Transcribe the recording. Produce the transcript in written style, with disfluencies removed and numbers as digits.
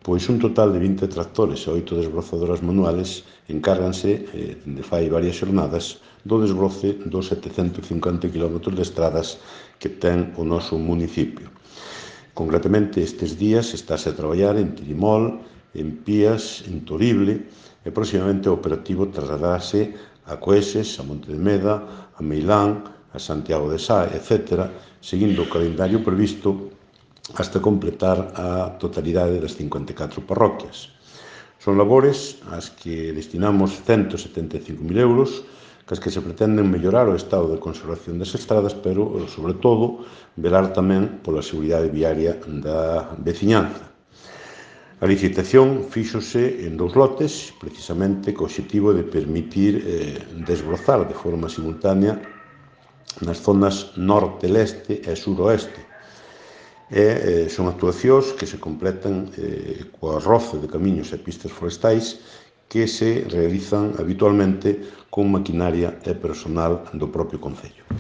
Pois un total de 20 tractores e 8 desbrozadoras manuales encárganse, dende fai varias xornadas, do desbroce dos 750 km de estradas que ten o noso municipio. Concretamente, estes días estáse a traballar en Tirimol, en Pías, en Torible, e próximamente o operativo trasladarase a Coeses, a Monte de Meda, a Meilán, a Santiago de Sá, etc., seguindo o calendario previsto hasta completar a totalidade das 54 parroquias. Son labores ás que destinamos 175.000 euros, cas que se pretenden mellorar o estado de conservación das estradas, pero, sobre todo, velar tamén pola seguridade viaria da veciñanza. A licitación fíxose en 2 lotes, precisamente co obxectivo de permitir desbrozar de forma simultánea nas zonas norte, leste e suroeste. Son actuacións que se completan coa roce de camiños e pistas forestais que se realizan habitualmente con maquinaria e personal do propio concello.